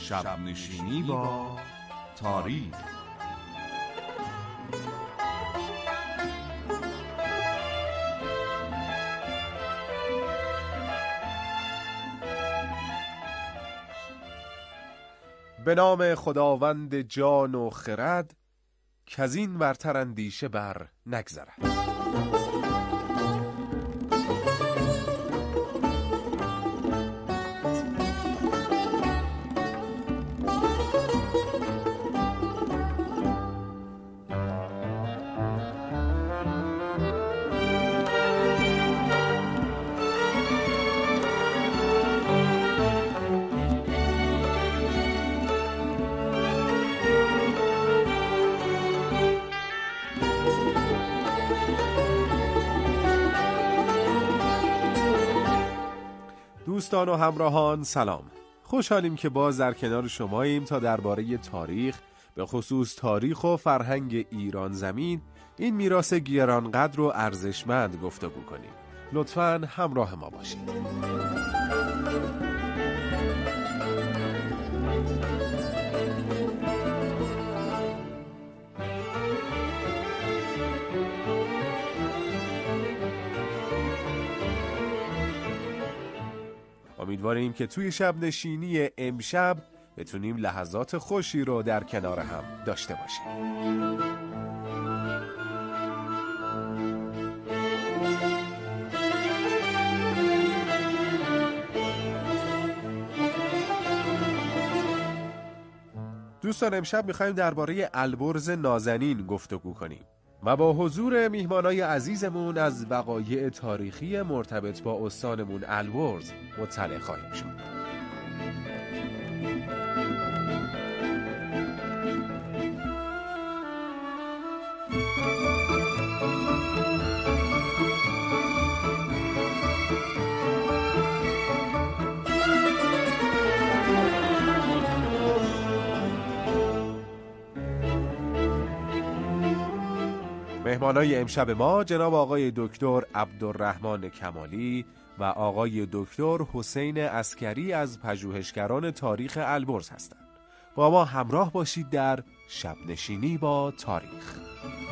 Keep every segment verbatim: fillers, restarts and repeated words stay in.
شب نشینی با تاریخ. به نام خداوند جان و خرد، کزین ورتر اندیشه بر نگذرد. دوستان و همراهان سلام، خوشحالیم که باز در کنار شماییم تا درباره تاریخ، به خصوص تاریخ و فرهنگ ایران زمین، این میراث گرانقدر و ارزشمند گفتگو کنیم. لطفاً همراه ما باشید. امیدواریم که توی شب نشینی امشب بتونیم لحظات خوشی رو در کنار هم داشته باشیم. دوستان، امشب میخوایم درباره البرز نازنین گفتگو کنیم و با حضور میهمانای عزیزمون از وقایع تاریخی مرتبط با استانمون البرز مطلع خواهیم شد. مهمانای امشب ما جناب آقای دکتر عبدالرحمن کمالی و آقای دکتر حسین عسکری از پژوهشگران تاریخ البرز هستند. با ما همراه باشید در شب نشینی با تاریخ.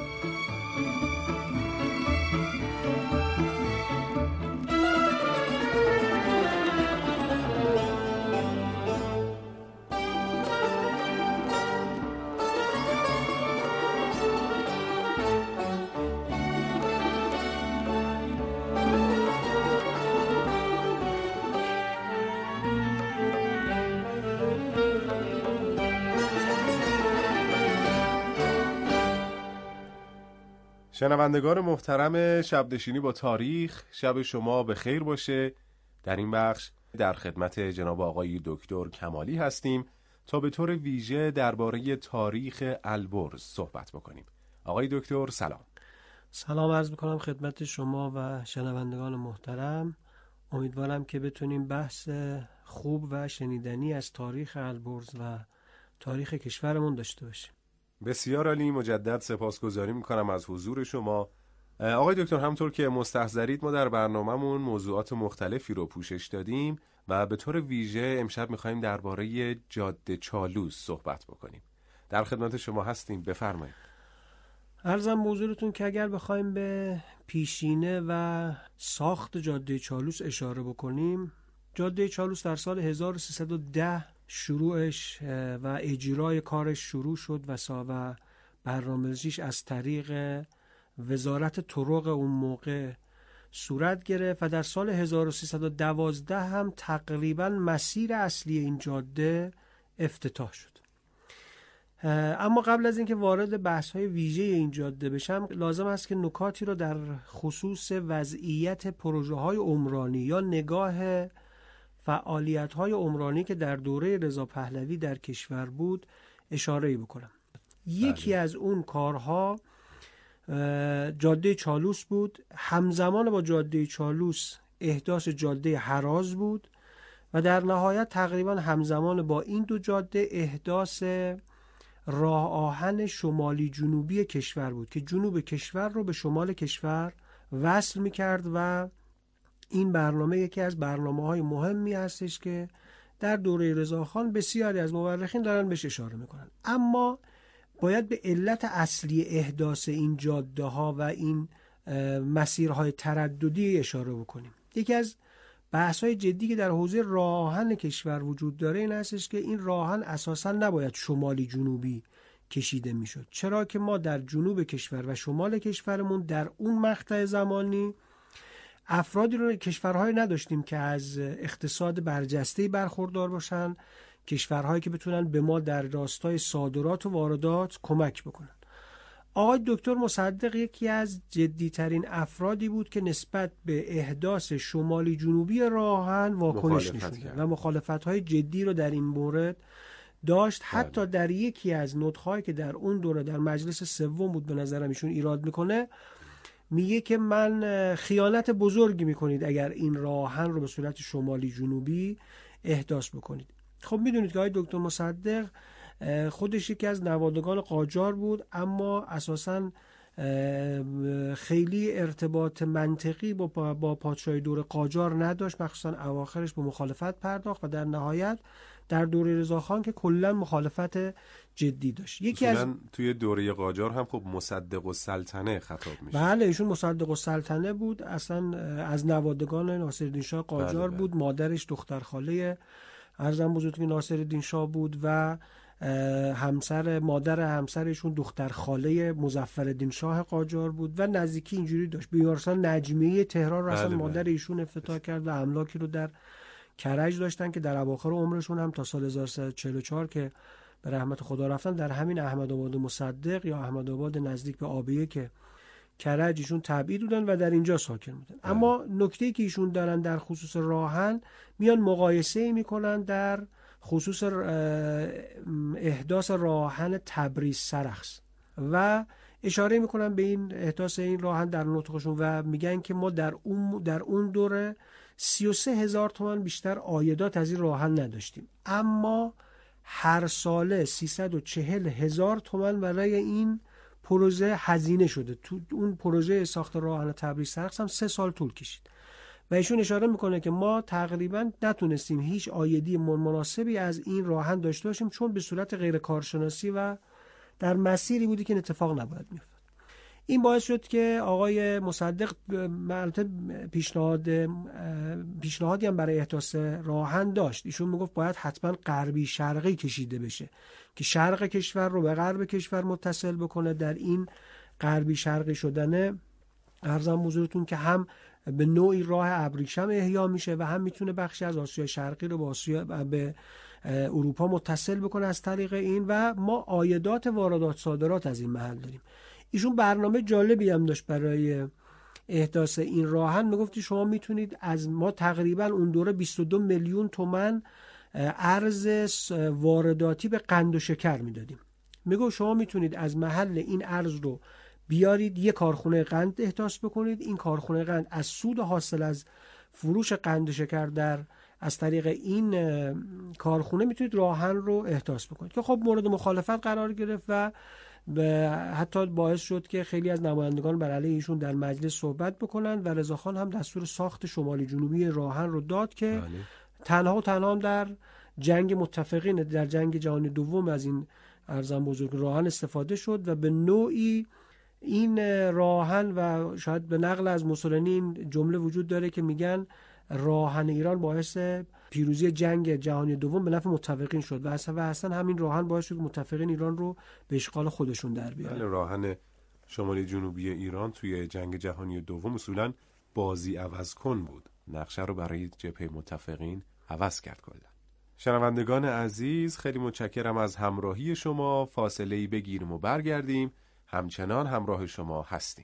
شنوندگان محترم شب نشینی با تاریخ، شب شما به خیر باشه. در این بخش در خدمت جناب آقای دکتر کمالی هستیم تا به طور ویژه درباره تاریخ البرز صحبت بکنیم. آقای دکتر سلام. سلام عرض میکنم خدمت شما و شنوندگان محترم. امیدوارم که بتونیم بحث خوب و شنیدنی از تاریخ البرز و تاریخ کشورمون داشته باشیم. بسیار عالی، مجدد سپاسگزاری میکنم از حضور شما. آقای دکتر، همطور که مستحضرید ما در برنامه‌مون موضوعات مختلفی رو پوشش دادیم و به طور ویژه امشب میخوایم درباره جاده چالوس صحبت بکنیم. در خدمت شما هستیم، بفرمایید. عرضم حضورتون که اگر بخوایم به پیشینه و ساخت جاده چالوس اشاره بکنیم، جاده چالوس در سال هزار و سیصد و ده شروعش و اجرای کارش شروع شد و سا برنامه‌ریزیش از طریق وزارت طرق اون موقع صورت گرفت و در سال هزار و سیصد و دوازده هم تقریبا مسیر اصلی این جاده افتتاح شد. اما قبل از اینکه وارد بحث‌های ویژه این جاده بشم، لازم است که نکاتی رو در خصوص وضعیت پروژه‌های عمرانی یا نگاه فعالیت‌های عمرانی که در دوره رضا پهلوی در کشور بود اشاره‌ای بکنم. یکی از اون کارها جاده چالوس بود. همزمان با جاده چالوس احداث جاده هراز بود و در نهایت تقریبا همزمان با این دو جاده احداث راه آهن شمالی جنوبی کشور بود که جنوب کشور رو به شمال کشور وصل می‌کرد و این برنامه یکی از برنامه‌های مهمی هستش که در دوره رضاخان بسیاری از مورخین دارن بهش اشاره میکنن. اما باید به علت اصلی احداث این جاده ها و این مسیرهای ترددی اشاره بکنیم. یکی از بحث‌های جدی که در حوزه راه آهن کشور وجود داره این هستش که این راه آهن اساساً نباید شمالی جنوبی کشیده میشد، چرا که ما در جنوب کشور و شمال کشورمون در اون مقطع زمانی افرادی رو کشورهای نداشتیم که از اقتصاد برجسته‌ای برخوردار باشن، کشورهایی که بتونن به ما در راستای صادرات و واردات کمک بکنن. آقای دکتر مصدق یکی از جدیترین افرادی بود که نسبت به احداث شمالی جنوبی راه آهن واکنش نشون داد و مخالفت‌های جدی رو در این مورد داشت. حتی در یکی از نطق‌هایی که در اون دوره در مجلس سوم بود، به نظرم ایشون ایراد میکنه، میگه که من خیانت بزرگی میکنید اگر این راه آهن رو به صورت شمالی جنوبی احداث بکنید. خب میدونید که آقای دکتر مصدق خودش یکی از نوادگان قاجار بود، اما اساساً خیلی ارتباط منطقی با با پادشاهی دور قاجار نداشت، مخصوصاً اواخرش به مخالفت پرداخت و در نهایت در دوره رضاخان که کلا مخالفت جدی داشت. یکی از توی دوره قاجار هم خب مصدق السلطنه خطاب میشه. بله ایشون مصدق السلطنه بود، اصلا از نوادگان ناصرالدین شاه قاجار بله بود. بله. مادرش دختر خاله ارزم بزرگی ناصرالدین شاه بود و همسر مادر همسرشون دختر خاله مظفرالدین شاه قاجار بود و نزدیکی اینجوری داشت. بیمارستان نجمیه تهران رو اصلا مادر ایشون افتتاح کرد و املاکی رو در کرج داشتن که در اواخر عمرشون هم تا سال هزار و سیصد و چهل و چهار که به رحمت خدا رفتن در همین احمدآباد مصدق یا احمدآباد نزدیک به آبیه که کرج ایشون تبعید بودن و در اینجا ساکن بودن. اما نکته‌ای که ایشون دارن در خصوص راهن میان مقایسه میکنن در خصوص احداث راهن تبریز سرخس و اشاره میکنن به این احداث این راهن در نطقشون و میگن که ما در اون در اون دوره سی و سه هزار تومان بیشتر عایدات از این راهن نداشتیم، اما هر ساله سیصد و چهل هزار تومان برای این پروژه هزینه شده. تو اون پروژه ساخت راهن تبریز سرخس هم سه سال طول کشید و ایشون اشاره میکنه که ما تقریبا نتونستیم هیچ عایدی مناسبی از این راهن داشته باشیم چون به صورت غیر کارشناسی و در مسیری بودی که این اتفاق نباید میافتاد. این باعث شد که آقای مصدق البته پیشنهاد پیشنهادی هم برای احداث راهن داشت. ایشون میگفت باید حتما غربی شرقی کشیده بشه که شرق کشور رو به غرب کشور متصل بکنه. در این غربی شرقی شدن ارزم حضورتون که هم به نوعی راه ابریشم احیا میشه و هم میتونه بخشی از آسیای شرقی رو با آسیا به اروپا متصل بکنه از طریق این و ما عایدات واردات صادرات از این محل داریم. ایشون برنامه جالبی هم داشت برای احداث این راهن. میگفتی شما میتونید از ما تقریبا اون دوره بیست و دو میلیون تومان ارز وارداتی به قند و شکر میدادیم. میگه شما میتونید از محل این ارز رو بیارید یک کارخونه قند احداث بکنید، این کارخونه قند از سود حاصل از فروش قند و شکر در از طریق این کارخونه میتونید راهن رو احداث بکنید که خب مورد مخالفت قرار گرفت و به حتی باعث شد که خیلی از نمایندگان بر علیه ایشون در مجلس صحبت بکنن و رضاخان هم دستور ساخت شمالی جنوبی راهن رو داد که بله. تنها و تنها در جنگ متفقین در جنگ جهانی دوم از این ارزم بزرگ راهن استفاده شد و به نوعی این راهن و شاید به نقل از موسولینی این جمله وجود داره که میگن راهن ایران باعث پیروزی جنگ جهانی دوم به نفع متفقین شد و اصلا و اصلا همین راهن باعث شد متفقین ایران رو به اشغال خودشون در بیارن. بله راهن شمالی جنوبی ایران توی جنگ جهانی دوم اصولا بازی عوض کن بود، نقشه رو برای جبهه متفقین عوض کرد کلا. شنوندگان عزیز خیلی متشکرم از همراهی شما. فاصله‌ای بگیریم و برگردیم. همچنان همراه شما هستیم.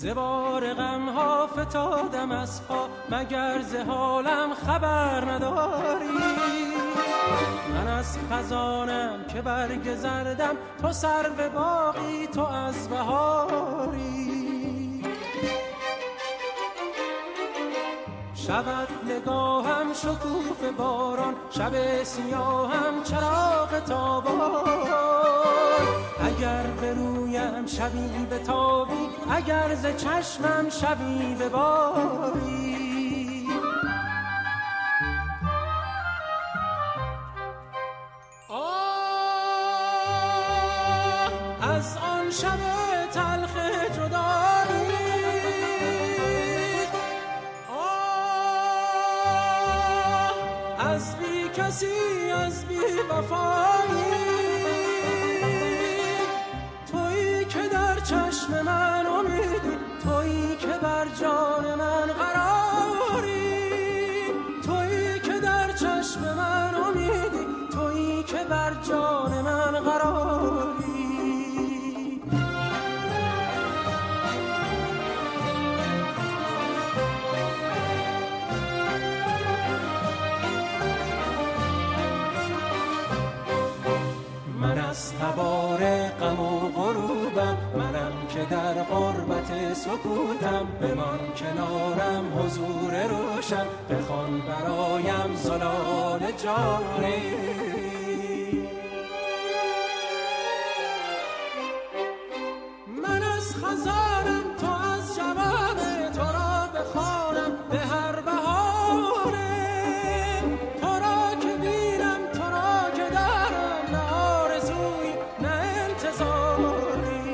زبار غم ها فتادم از پا، مگر ز حالم خبر نداری؟ من از خزانم که برگ زردم، تو سرو باغی، تو از بهاری. شود نگاهم شکوفه باران، شب سیاهم چراغ تابان. اگر به رویم شبی بتابی، اگر ز چشمم شبی بباری. آه از آن شب تلخ جدایی، از بی کسی، از بی وفایی. تویی که در چشم من امیدی، تویی که بر جان من قراری. تویی که در چشم من امیدی، تویی که بر جان من قراری. من از تبار غم و غروبم، منم که در غربت سکوتم. بمان کنارم حضور روشن، بخوان برایم زلال جاری. من از خزانم، تو از جوانه، تو را بخوانم به هر بهانه. تو را که بینم، تو را که دارم، نه آرزویی نه انتظاری.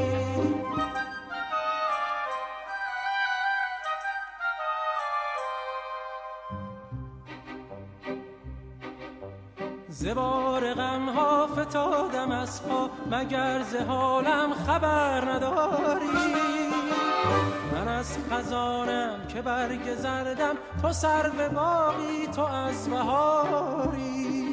زبار غم ها فتادم از پا، مگر ز حالم خبر نداری؟ من از خزانم که برگ زردم، تو سرو باغی، تو از بهاری.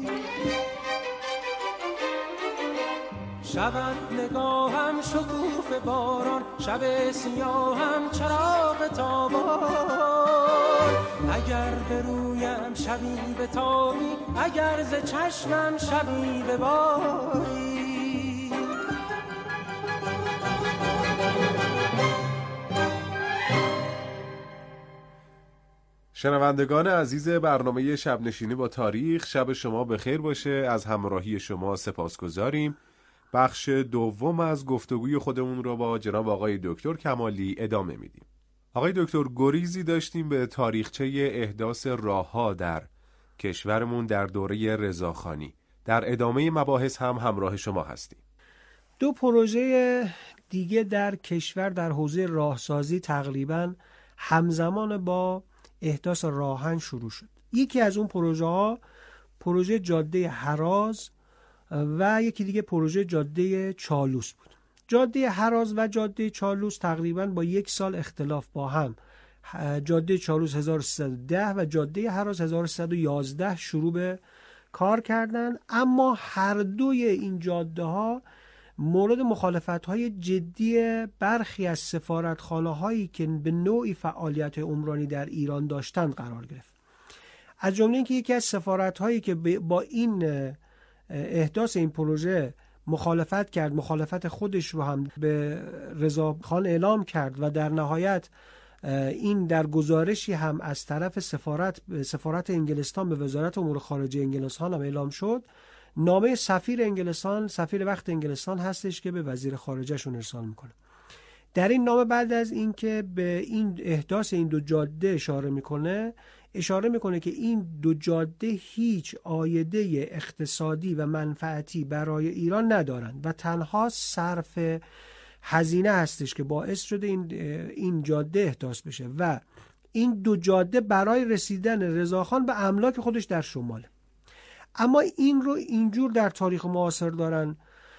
شود نگاهم شکوفه باران، شب سیاهم چراغ تابان. اگر به رویم شبی بتابی، اگر ز چشمم شبی بباری. شنوندگان عزیز برنامه شب نشینی با تاریخ، شب شما بخیر باشه. از همراهی شما سپاسگزاریم. بخش دوم از گفتگوی خودمون رو با جناب آقای دکتر کمالی ادامه میدیم. آقای دکتر، گریزی داشتیم به تاریخچه احداث راه‌ها در کشورمون در دوره رضاخانی. در ادامه مباحث هم همراه شما هستیم. دو پروژه دیگه در کشور در حوزه راهسازی تقریباً همزمان با احداث راهن شروع شد. یکی از اون پروژه ها پروژه جاده هراز و یکی دیگه پروژه جاده چالوس بود. جاده هراز و جاده چالوس تقریباً با یک سال اختلاف با هم، جاده چالوس هزار و سیصد و ده و جاده هراز هزار و سیصد و یازده شروع به کار کردن. اما هر دوی این جاده ها مورد مخالفت‌های جدی برخی از سفارتخانه‌هایی که به نوعی فعالیت عمرانی در ایران داشتند قرار گرفت. از جمله اینکه یکی از سفارت‌هایی که با این احداث این پروژه مخالفت کرد، مخالفت خودش رو هم به رضاخان اعلام کرد و در نهایت این در گزارشی هم از طرف سفارت سفارت انگلستان به وزارت امور خارجه انگلستان هم اعلام شد، نامه سفیر انگلستان، سفیر وقت انگلستان هستش که به وزیر خارجه شون ارسال میکنه. در این نامه بعد از اینکه به این احداث این دو جاده اشاره میکنه، اشاره میکنه که این دو جاده هیچ عایده اقتصادی و منفعتی برای ایران ندارند و تنها صرف هزینه هستش که باعث شده این این جاده احداث بشه و این دو جاده برای رسیدن رضاخان به املاک خودش در شماله. اما این رو اینجور در تاریخ معاصر دارن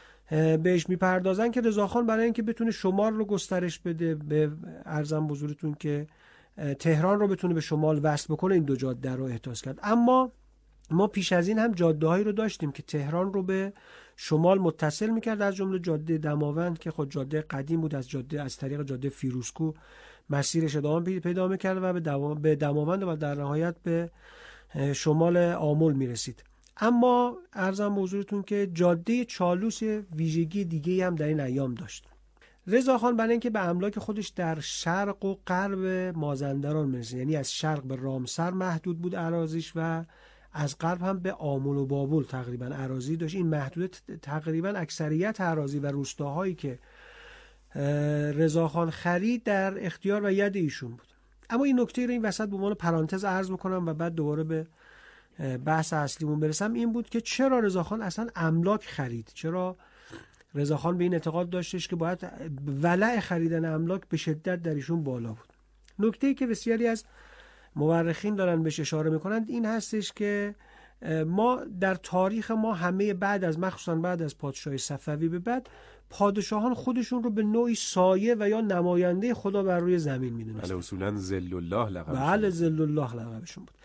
بهش میپردازن که رضاخان برای اینکه بتونه شمال رو گسترش بده، به عرضم حضورتون که تهران رو بتونه به شمال وصل بکنه، این دو جاده رو احداث کرد. اما ما پیش از این هم جاده‌هایی رو داشتیم که تهران رو به شمال متصل می‌کرد، از جمله جاده دماوند که خود جاده قدیم بود، از جاده از طریق جاده فیروزکوه مسیرش ادامه پیدا می‌کرد و به دوام به دماوند و در نهایت به شمال آمل می‌رسید. اما عرضم به حضورتون که جاده چالوس ویژگی دیگه‌ای هم در این ایام داشت. رضاخان برای اینکه به املاک خودش در شرق و غرب مازندران می‌رسید، یعنی از شرق به رامسر محدود بود اراضیش و از غرب هم به آمل و بابل تقریبا اراضی داشت. این محدود تقریبا اکثریت اراضی و روستاهایی که رضاخان خرید در اختیار و ید ایشون بود. اما این نکته رو این وسط به عنوان پرانتز عرض بکنم و بعد دوباره به بحث اصلیمون برسم. این بود که چرا رضاخان اصلا املاک خرید؟ چرا رضاخان به این اعتقاد داشتش که باید ولع خریدن املاک به شدت در ایشون بالا بود؟ نکته‌ای که بسیاری از مورخین دارن بهش اشاره میکنند این هستش که ما در تاریخ ما همه بعد از مخصوصا بعد از پادشاهی صفوی به بعد پادشاهان خودشون رو به نوعی سایه و یا نماینده خدا بر روی زمین میدونستن. بله اصولا ذل الله لقبشون. بله ذل الله لقبشون بود.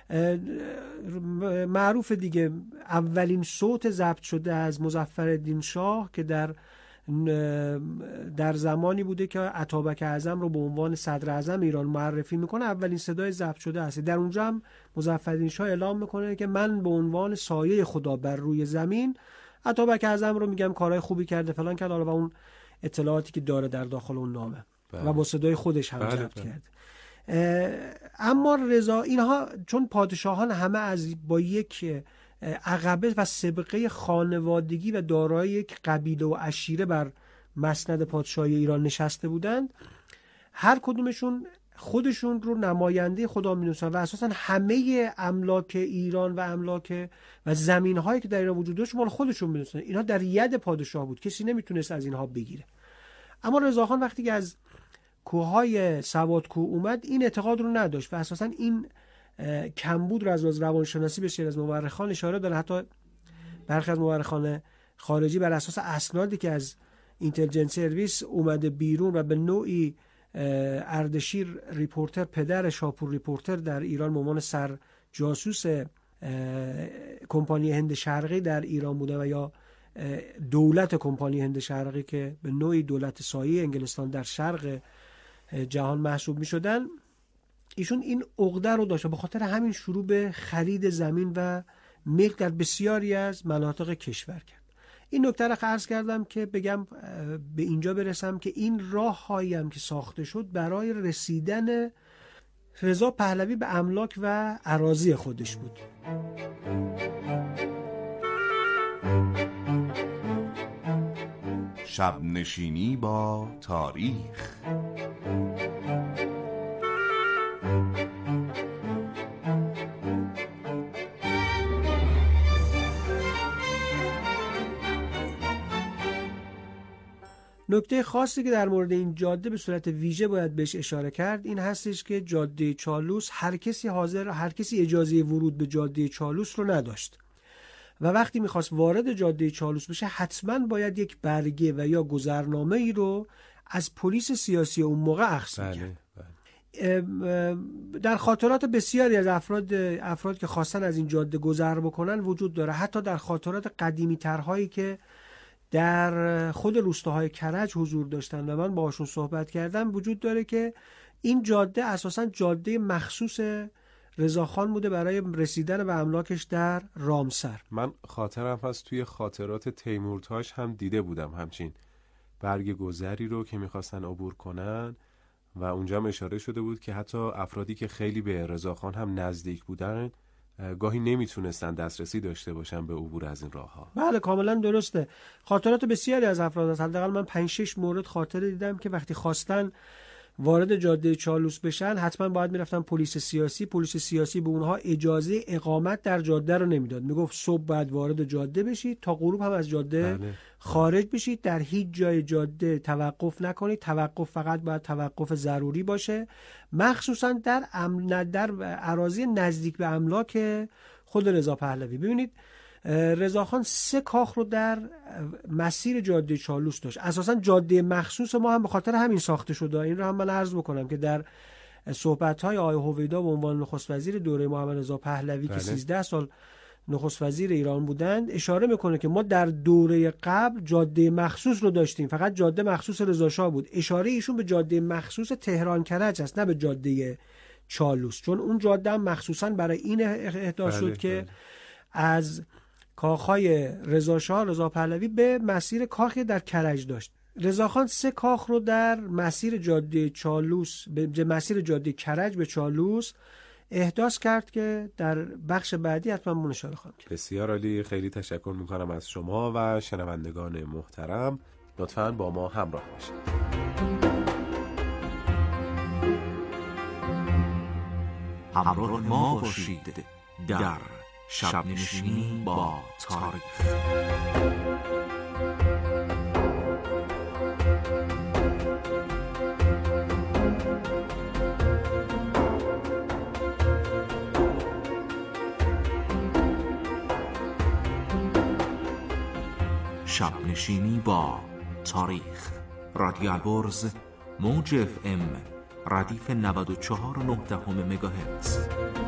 معروف دیگه اولین صوت ضبط شده از مظفرالدین شاه که در در زمانی بوده که اتابک اعظم رو به عنوان صدر اعظم ایران معرفی میکنه، اولین صدای ضبط شده است. در اونجا هم مظفرالدین شاه اعلام میکنه که من به عنوان سایه خدا بر روی زمین اتابک اعظم رو میگم کارهای خوبی کرده فلان کرد، و اون اطلاعاتی که داره در داخل اون نامه بله. و با صدای خودش هم ضبط کرد. اما رضا اینها چون پادشاهان همه از با یک عقبه و سابقه خانوادگی و دارای یک قبیله و عشیره بر مسند پادشاهی ایران نشسته بودند، هر کدومشون خودشون رو نماینده خدا می‌دونستن و اساساً همه املاک ایران و املاک و زمین‌هایی که در ایران وجود داشت مال خودشون می‌دونستن. اینها در ید پادشاه بود، کسی نمیتونست از اینها بگیره. اما رضاخان وقتی که از کوههای سوادکوه اومد این اعتقاد رو نداشت و اساساً این کمبود رو از روانشناسی بسیار از مورخان اشاره داره. حتی برخی از مورخان خارجی بر اساس اسنادی که از اینتلیجنس سرویس اومده بیرون و به نوعی اردشیر ریپورتر پدر شاپور ریپورتر در ایران به عنوان سر جاسوس کمپانی هند شرقی در ایران بوده و یا دولت کمپانی هند شرقی که به نوعی دولت سایه انگلستان در شرق جهان محسوب می شدن، ایشون این عقده رو داشت و به خاطر همین شروع به خرید زمین و ملک در بسیاری از مناطق کشور کرد. این نکته رو عرض کردم که بگم به اینجا برسم که این راه هایی هم که ساخته شد برای رسیدن رضا پهلوی به املاک و اراضی خودش بود. شب نشینی با تاریخ. نکته خاصی که در مورد این جاده به صورت ویژه باید بهش اشاره کرد این هستش که جاده چالوس هر کسی حاضر هر کسی اجازه ورود به جاده چالوس رو نداشت و وقتی میخواست وارد جاده چالوس بشه حتما باید یک برگه و یا گذرنامه ای رو از پلیس سیاسی اون موقع اخذ می‌کرد. در خاطرات بسیاری از افراد افراد که خواستن از این جاده گذر بکنن وجود داره، حتی در خاطرات قدیمی ترهایی که در خود روستاهای کرج حضور داشتن و من باهاشون صحبت کردم وجود داره که این جاده اساساً جاده مخصوص رضاخان بوده برای رسیدن به املاکش در رامسر. من خاطرم هست توی خاطرات تیمورتاش هم دیده بودم همچین برگ گذری رو که میخواستن عبور کنن و اونجا هم اشاره شده بود که حتی افرادی که خیلی به رضاخان هم نزدیک بودن گاهی نمیتونستن دسترسی داشته باشن به عبور از این راه ها. بله کاملا درسته. خاطرات بسیاری از افراد هست، حداقل من پنج شش مورد خاطره دیدم که وقتی خواستن وارد جاده چالوس بشن حتما باید میرفتن پلیس سیاسی. پلیس سیاسی به اونها اجازه اقامت در جاده رو نمیداد، میگفت صبح بعد وارد جاده بشید تا غروب هم از جاده بله. خارج بشید، در هیچ جای جاده توقف نکنید، توقف فقط باید توقف ضروری باشه، مخصوصا در امن در اراضی نزدیک به املاک خود رضا پهلوی. ببینید رضاخان سه کاخ رو در مسیر جاده چالوس داشت. اساسا جاده مخصوص ما هم به خاطر همین ساخته شده. این رو هم من عرض بکنم که در صحبت‌های آقای هویدا به عنوان نخست وزیر دوره محمد رضا پهلوی بله. که سیزده سال نخست وزیر ایران بودند اشاره میکنه که ما در دوره قبل جاده مخصوص رو داشتیم، فقط جاده مخصوص رضا شاه بود. اشاره ایشون به جاده مخصوص تهران کرج است، نه به جاده چالوس، چون اون جاده هم مخصوصا برای این احداث بله، شد که بله. از کاخهای رضا شاه رضا پهلوی به مسیر کاخی در کرج داشت. رضاخان سه کاخ رو در مسیر جاده چالوس به مسیر جاده کرج به چالوس احداث کرد که در بخش بعدی حتما من اشاره خواهم کرد. بسیار عالی، خیلی تشکر میکنم از شما و شنوندگان محترم. لطفاً با ما همراه باشید. همراه ما باشید در شب نشینی با تاریخ. شب نشینی با تاریخ. رادیو البرز، موج اف ام، ردیف نود و چهار و نه دهم مگاهرتز.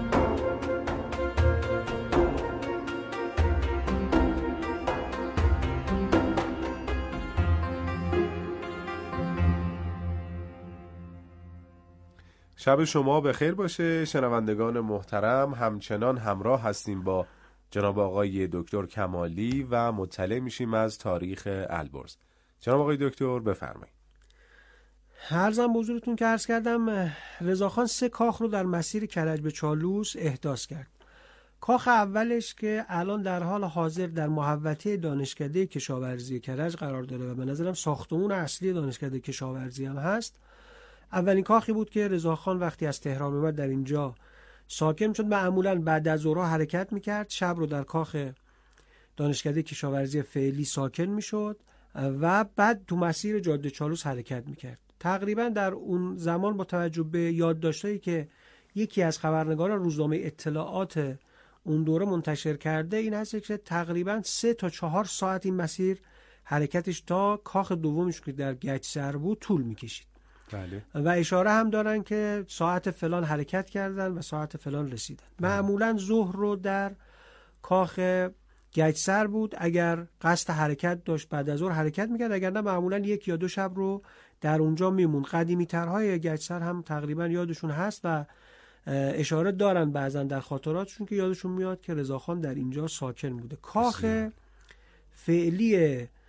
شب شما بخیر باشه شنوندگان محترم. همچنان همراه هستیم با جناب آقای دکتر کمالی و مطلع میشیم از تاریخ البرز. جناب آقای دکتر بفرمایید. عرضم به حضورتون که عرض کردم رضاخان سه کاخ رو در مسیر کرج به چالوس احداث کرد. کاخ اولش که الان در حال حاضر در محوطه دانشکده کشاورزی کرج قرار داره و به نظرم ساختمون اصلی دانشکده کشاورزی هم هست، اولین کاخی بود که رضاخان وقتی از تهران اومد در اینجا ساکن شد. معمولا بعد از ظهر حرکت میکرد، شب رو در کاخ دانشکده کشاورزی فعلی ساکن میشد و بعد تو مسیر جاده چالوس حرکت میکرد. تقریبا در اون زمان با توجه به یادداشتایی که یکی از خبرنگاران روزنامه اطلاعات اون دوره منتشر کرده این هست که تقریبا سه تا چهار ساعت این مسیر حرکتش تا کاخ دومش که در گچسر بود طول میکشید. بله. و اشاره هم دارن که ساعت فلان حرکت کردن و ساعت فلان رسیدن. معمولا ظهر رو در کاخ گچسر بود، اگر قصد حرکت داشت بعد از ظهر حرکت میکرد، اگر نه معمولا یک یا دو شب رو در اونجا میمون. قدیمی ترهای گچسر هم تقریبا یادشون هست و اشاره دارن بعضا در خاطراتشون که یادشون میاد که رضاخان در اینجا ساکن بوده. کاخ فعلی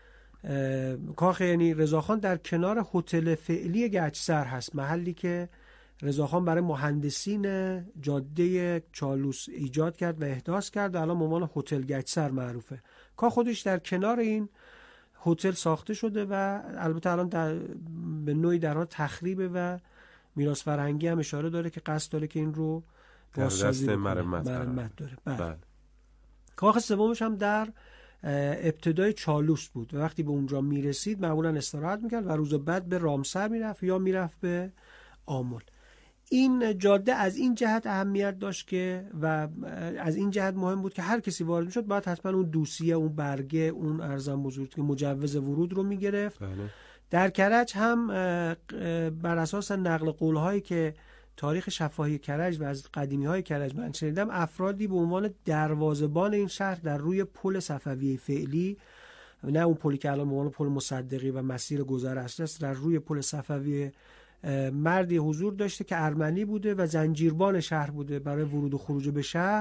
کاخ یعنی رضاخان در کنار هتل فعلی گچسر هست، محلی که رضاخان برای مهندسین جاده چالوس ایجاد کرد و احداث کرد و الان به عنوان هتل گچسر معروفه. کاخ خودش در کنار این هتل ساخته شده و البته الان در به نوعی در حال تخریبه و میراث فرهنگی هم اشاره داره که قصد داره که این رو بازسازی کنه، مرمت, مرمت داره. بله. بله. کاخ سومش هم در ابتدای چالوس بود و وقتی به اونجا میرسید معمولا استراحت میکرد و روز بعد به رامسر میرفت یا میرفت به آمل. این جاده از این جهت اهمیت داشت که و از این جهت مهم بود که هر کسی وارد میشد باید حتما اون دوسیه، اون برگه، اون ارزم بزرگ که مجوز ورود رو میگرفت. بله. در کرج هم بر اساس نقل قولهایی که تاریخ شفاهی کرج و از قدیمی های کرج من شنیدم، افرادی به عنوان دروازه‌بان این شهر در روی پل صفوی فعلی، نه اون پلی که الان به عنوان پل مصدقی و مسیر گذر اصلی است، در روی پل صفوی مردی حضور داشته که ارمنی بوده و زنجیربان شهر بوده. برای ورود و خروج به شهر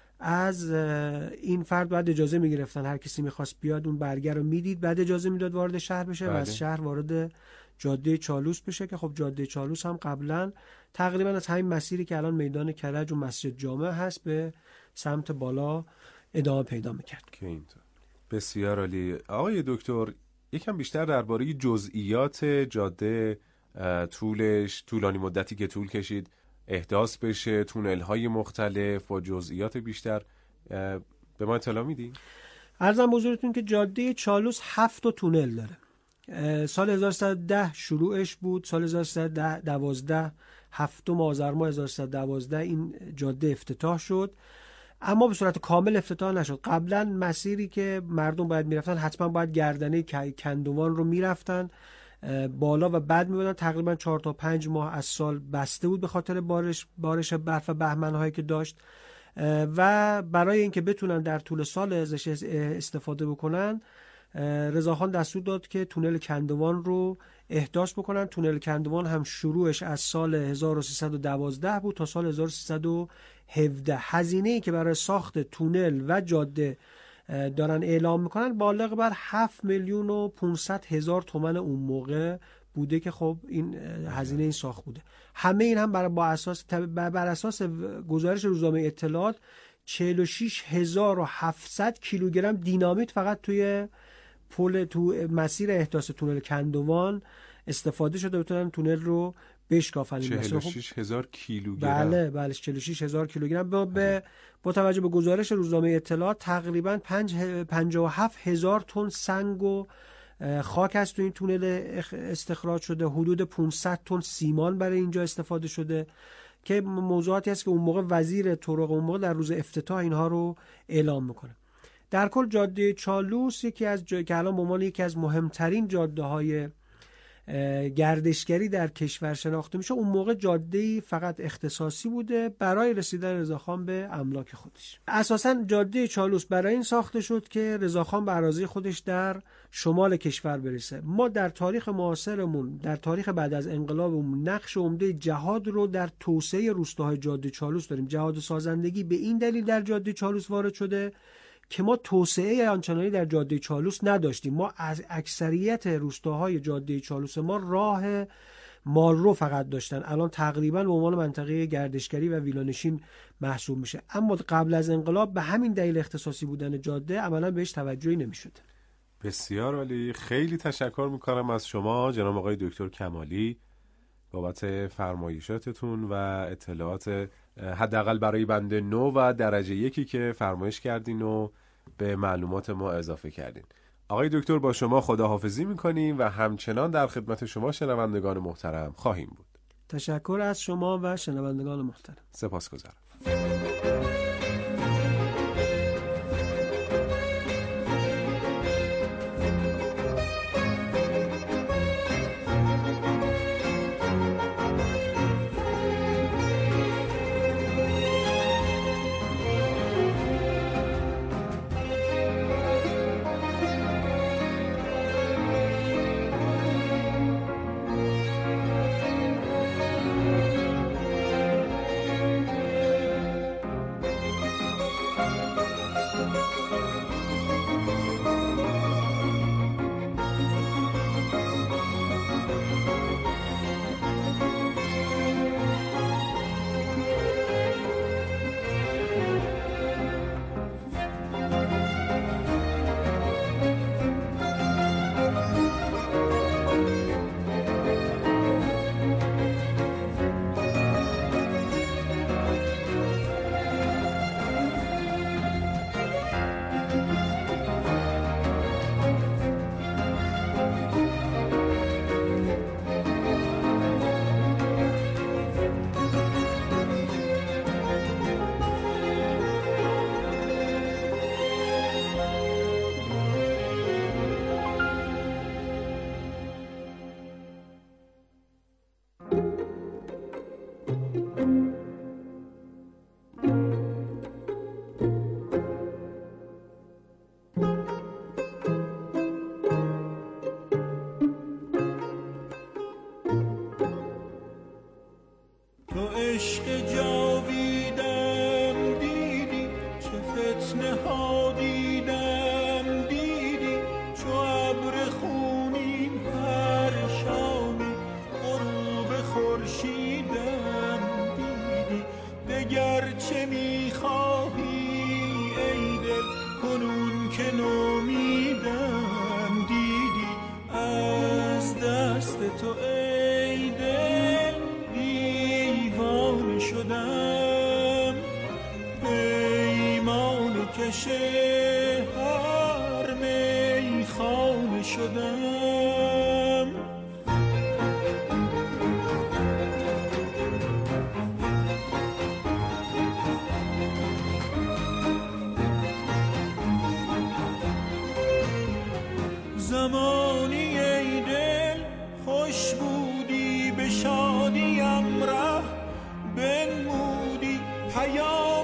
از این فرد بعد اجازه میگرفتن، هر کسی میخواست بیاد اون برگر رو میدید، بعد اجازه میداد وارد شهر بشه. بله. و از شهر وارد جاده چالوس بشه که خب جاده چالوس هم قبلا تقریبا از همین مسیری که الان میدان کرج و مسجد جامع هست به سمت بالا ادامه پیدا میکرد. که اینطور. بسیار عالی. آقای دکتر یکم بیشتر درباره جزئیات جاده، طولش، طولانی مدتی که طول کشید احداث بشه، تونل‌های مختلف و جزئیات بیشتر به ما اطلاع میدین؟ عرضم حضورتون که جاده چالوس هفت تا تونل داره. سال هزار و سیصد و ده شروعش بود، سال هزار و سیصد و دوازده هفتم آذر ماه هزار و سیصد و دوازده این جاده افتتاح شد، اما به صورت کامل افتتاح نشد. قبلا مسیری که مردم باید میرفتن حتما باید گردنه کندوان رو میرفتن بالا و بد می‌بودن. تقریبا چهار تا پنج ماه از سال بسته بود به خاطر بارش بارش برف و بهمن‌هایی که داشت و برای اینکه بتونن در طول سال ازش استفاده بکنن رضاخان دستور داد که تونل کندوان رو احداث بکنن. تونل کندوان هم شروعش از سال هزار و سیصد و دوازده بود تا سال هزار و سیصد و هفده. هزینه‌ای که برای ساخت تونل و جاده دارن اعلام میکنن بالغ بر هفت میلیون و پانصد هزار تومان اون موقع بوده که خب این هزینه این ساخت بوده. همه این هم بر با اساس بر اساس گزارش روزنامه اطلاعات چهل و شش هزار و هفتصد کیلوگرم دینامیت فقط توی پل تو مسیر احداث تونل کندوان استفاده شده بتونن تونل رو بشکافن. چهل و شش هزار کیلوگرم. بله بله چهل و شش هزار کیلوگرم. با به با توجه به گزارش روزنامه اطلاعات تقریبا پنجاه و هفت هزار تن سنگ و خاک از تو این تونل استخراج شده. حدود پانصد تن سیمان برای اینجا استفاده شده که موضوعاتی است که اون موقع وزیر طرق اون موقع در روز افتتاح اینها رو اعلام میکنه. در کل جاده چالوس یکی از جا... که الان به عنوان یکی از مهمترین جاده‌های گردشگری در کشور شناخته میشه، اون موقع جاده‌ای فقط اختصاصی بوده برای رسیدن رضاخان به املاک خودش. اساساً جاده چالوس برای این ساخته شد که رضاخان به اراضی خودش در شمال کشور برسه. ما در تاریخ معاصرمون، در تاریخ بعد از انقلابمون، نقش عمده جهاد رو در توسعه روستاهای جاده چالوس داریم. جهاد سازندگی به این دلیل در جاده چالوس وارد شده که ما توسعه آنچنانی در جاده چالوس نداشتیم. ما از اکثریت روستاهای جاده چالوس ما راه مالرو فقط داشتن. الان تقریبا به عنوان منطقه گردشگری و ویلانشین محسوب میشه. اما قبل از انقلاب به همین دلیل اختصاصی بودن جاده عملا بهش توجهی نمیشد. بسیار عالی. خیلی تشکر میکنم از شما جناب آقای دکتر کمالی بابت فرمایشاتتون و اطلاعات حداقل برای بند نو و درجه یکی که فرمایش کردین و به معلومات ما اضافه کردین. آقای دکتر با شما خداحافظی میکنیم و همچنان در خدمت شما شنوندگان محترم خواهیم بود. تشکر از شما و شنوندگان محترم. سپاسگزارم. زمان